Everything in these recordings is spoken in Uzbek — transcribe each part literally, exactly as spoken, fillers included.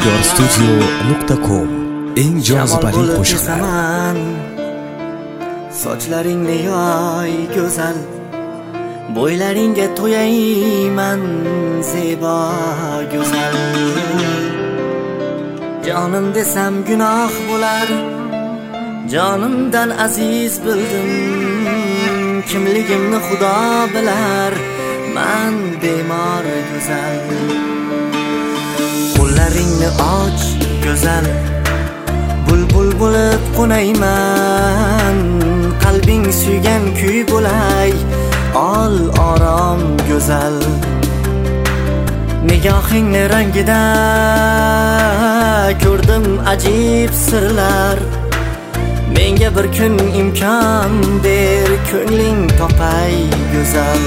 diydor studio nuqta com eng jozibali qo'shiqlar. Sochlaringni yoy go'zal, bo'ylaringga to'yayman zebo go'zal. Jonim desam gunoh bo'lar, jonimdan aziz bildim. Kimligimni Xudo bilar, man bemor go'zal. Qo'llaringni och go'zal, bulbul bo'lib qo'nayman. Qalbing suygan kuy bo'lay, ol orom go'zal. Nigohingni rangida ko'rdim ajib sirlar. Menga bir kun imkon ber, ko'ngling topay go'zal.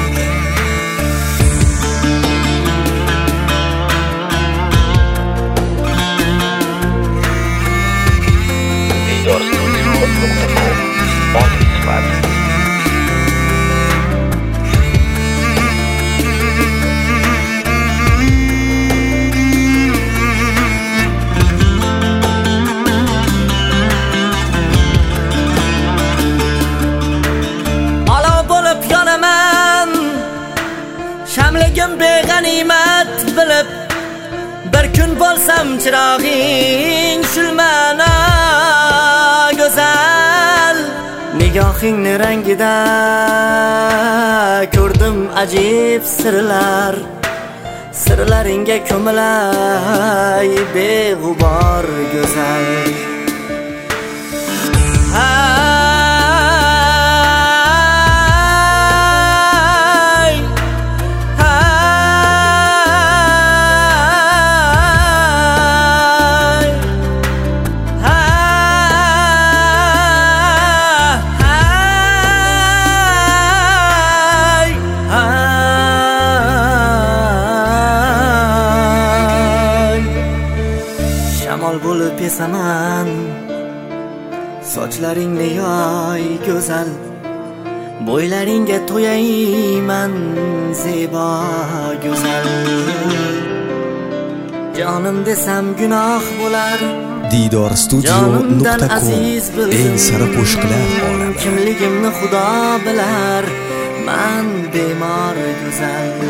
Shamligim beg'animat bilib, bir kun bo'lsam chirog'ing shulmana go'zal. Nigohingni rangida ko'rdim ajib sirlar. Sirlaringga ko'milay beg'ubor go'zal. Shamol bo'lib esaman, sochlaringni yoy go'zal, bo'ylaringga to'yayman zebo go'zal. Jonim desam gunoh bo'lar, diydor studio nuqta com eng sara qo'shiqlar olami. Kimligimni Xudo bilar, man bemor go'zal.